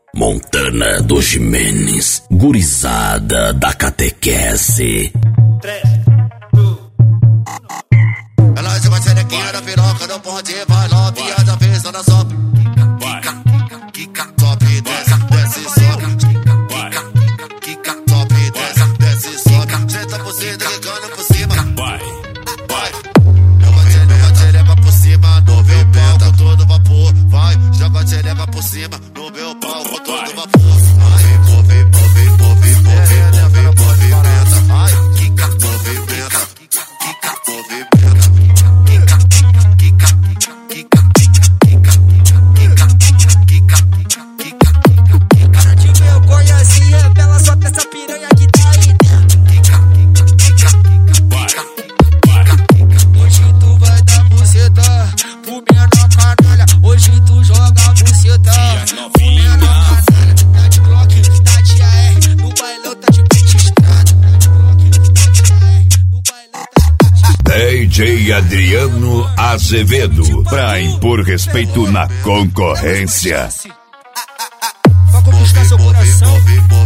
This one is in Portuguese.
Montana do Jimenez, gurizada da catequese. 3, 2, 1. Ela se vai ser aqui na piroca do ponte, vai novinha da pista da sopa. Quica, sobe, desce, sobe. Quica, sobe, desce, sobe. Senta por cima, ligando por cima. Vai. Eu vou te levar por cima, no meu pau com todo vapor. Vai, joga te leva por cima, no meu pau com todo vapor. Movimenta. Ai, quica, movimenta. Quica, movimenta. Cara de vergonha se revela, só que essa piranha que tá aí dentro. Hoje tu vai dar buceta pro menor canalha. Hoje tu joga buceta pro menor canalha. Tá de Glock, tá de AR, no bailão tá de pente estrada. DJ Adriano Azevedo, pra impor respeito na concorrência. Pra conquistar seu coração.